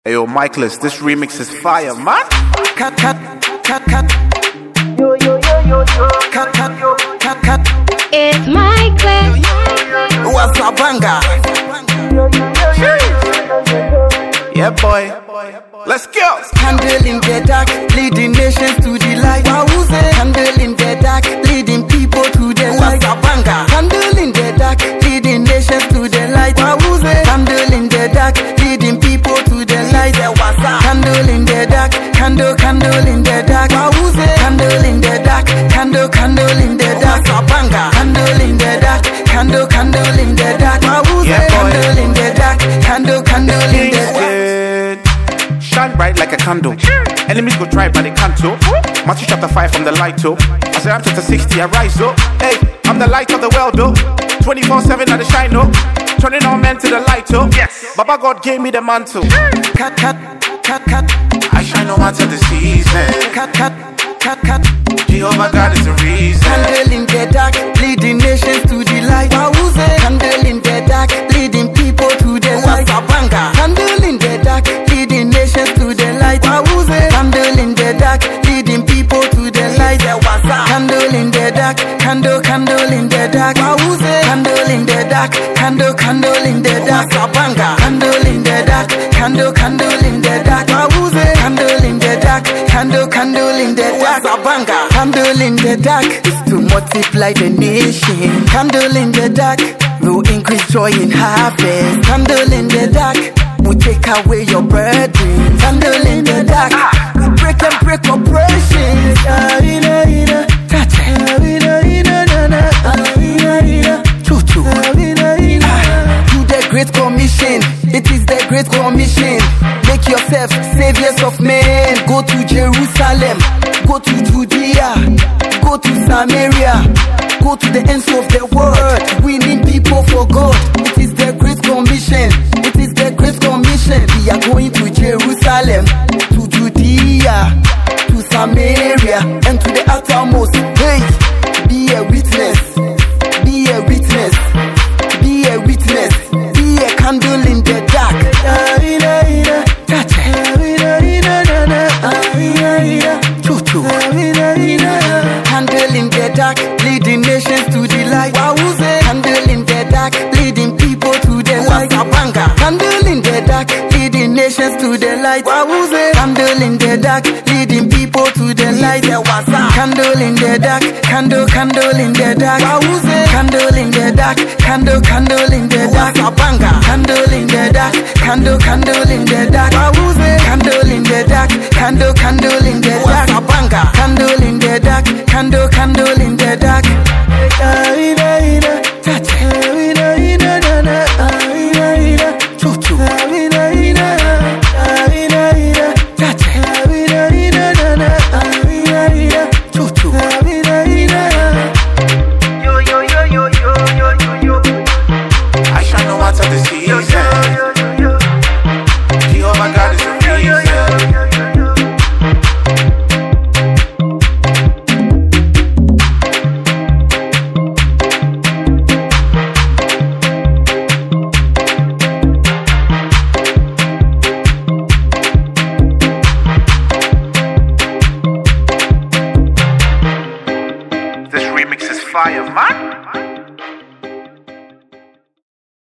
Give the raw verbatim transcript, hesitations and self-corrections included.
Hey yo, Michaelis, this remix is fire, man. Cut, cut, cut, cut. Yo, yo, yo, yo, yo. Cut, cut, cut, cut. It's Michaelis. What's up, banga? Yeah, boy. Let's go. Candle in the dark, leading nations to the light. Wowze. Candle in the dark, leading people to the light. What's up, banga? Candle in the dark, leading nations to the light. Wowze. Candle in the dark, leading people to the light. What's up? Candle in the dark, candle, candle in the dark. Wowze. Candle in the dark, candle, candle in the dark. What's up, banga? Candle in the dark, candle, candle in the dark. Wowze. Yeah, boy. Candle in the dark, candle, candle in the dark. Shine bright like a candle. Enemies go try, but they can't too. Matthew chapter five from the light too. I say I'm chapter sixty, I rise up. Hey, I'm the light of the world though. twenty-four seven at the shine though. Turning all men to the light too. Yes. Baba God gave me the mantle. Cut, cut, cut, cut. I shine no matter the season. Cut, cut, cut, cut. Jehovah God is the reason. Candle in the dark, leading nations to the light. Wowze. Candle in the dark, leading people to the light. Banga. Candle in the dark, leading nations to the light. Wowze. Candle in the dark, leading people to the light. Candle in the dark, candle, candle in the dark. Wowze. Candle in the dark, candle, candle in the dark. Banga. Candle in the dark, candle, candle in the dark. Wowze. Candle in the dark, candle, candle in the dark. Banga. Candle in the dark is to multiply the nation. Candle in the dark will increase joy in harvest. Candle in the dark will take away your burden. Candle in the dark will break and break oppressions. Touch Do the Great Commission. It is the Great Commission. Make yourself saviors of men. Go to Jerusalem. Go to Judea. Go to Samaria. Go to the ends of the world. Winning people for God. It is the Great Commission. It is the Great Commission. We are going to Jerusalem, to Judea, to Samaria, and to the uttermost. Hey, be a witness. Be a witness. Be a witness. Be a candle in the dark. Touch it. Candle in the dark, leading nations to the light. Wowze. Candle in the dark, leading people to the light. Candle in the dark, leading nations to the light. Wowze. Candle in the dark, leading people to the light. Candle in the dark, candle, candle in the dark. Wowze. Candle in the dark, candle, candle in the dark. Candle in the dark, candle, candle in the dark.